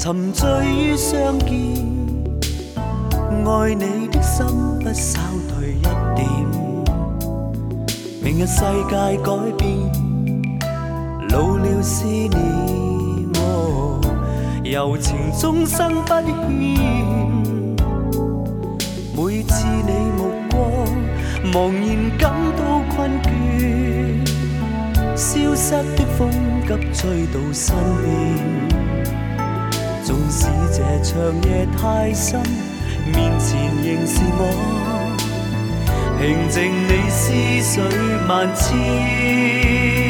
沉醉於相見，愛你的心不稍退一點。明日世界改變，老了思念，柔情終生不欠。每次你目光茫然感到困倦，消失的風急吹到身邊。縱使這長夜太深，面前仍是我，平靜你思緒萬千。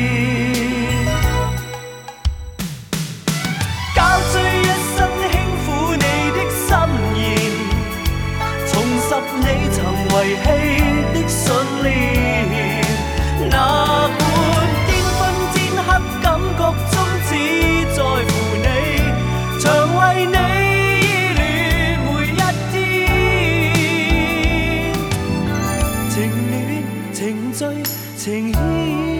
交出一生輕撫你的心言，重拾你曾遺棄的信念。那管顛昏天黑感覺中只在乎你，常為你依戀每一天。情戀情醉情牽，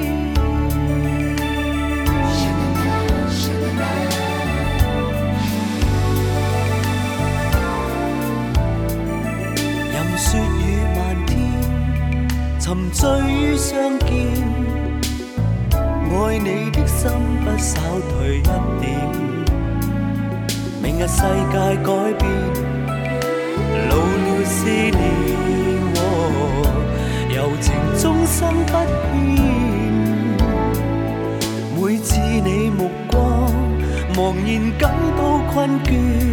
任雪雨漫天，沉醉於相見，愛你的心不稍退一點。明日世界改變，老了思念，柔情終生不欠。每次你目光茫然感到困倦，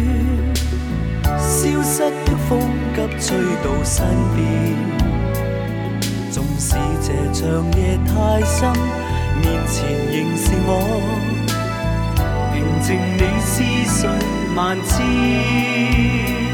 消失的風急吹到身邊。縱使這長夜太深，面前仍是我，平靜你思緒萬千。